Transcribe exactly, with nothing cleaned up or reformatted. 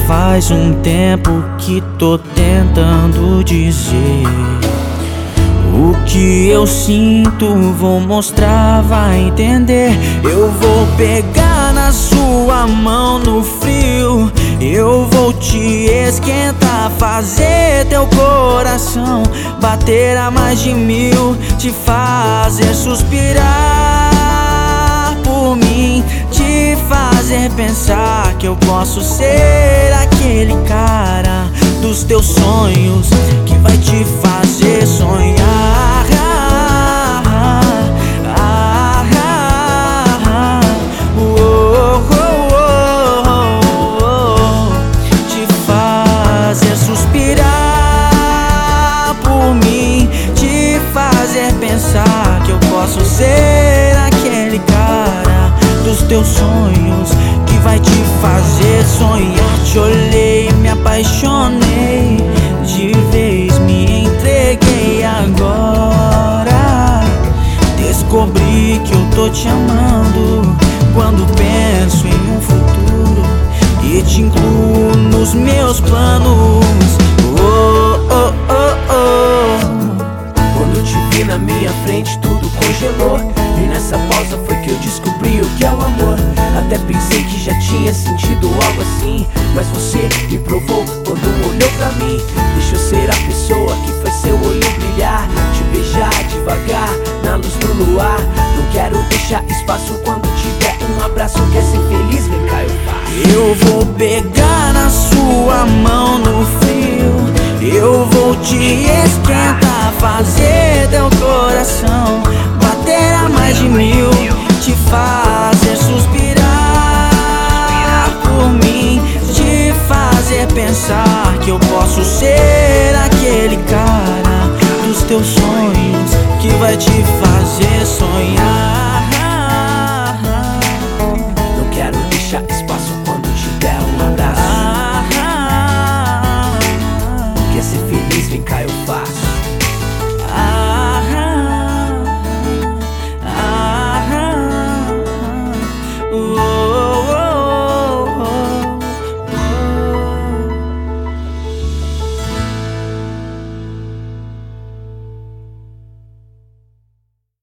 faz um tempo que tô tentando dizer o que eu sinto, vou mostrar, vai entender. Eu vou pegar na sua mão no frio, eu vou te esquentar, fazer teu coração bater a mais de mil, te fazer suspirar por mim, te fazer pensar que eu posso ser aquele cara dos teus sonhos que vai te fazer sonhar. Te fazer suspirar por mim, te fazer pensar que eu posso ser aquele cara dos teus sonhos que vai te fazer sonhar. Te olhei, me apaixonei de vez, me entreguei agora. Descobri que eu tô te amando quando penso em um futuro e te incluo nos meus planos. Oh, oh, oh, oh. Quando eu te vi na minha frente tudo congelou, e nessa pausa foi que eu descobri o que é o amor. Até pensei que já tinha sentido algo assim, mas você me provou quando olhou pra mim. Deixa eu ser a pessoa que faz seu olho brilhar, te beijar devagar na luz do luar. Não quero deixar espaço quando tiver um abraço. Quer ser feliz? Vem cá, eu faço. Eu vou pegar na sua mão no frio, eu vou te esquentar, fazer teu coração bater a mais de mil,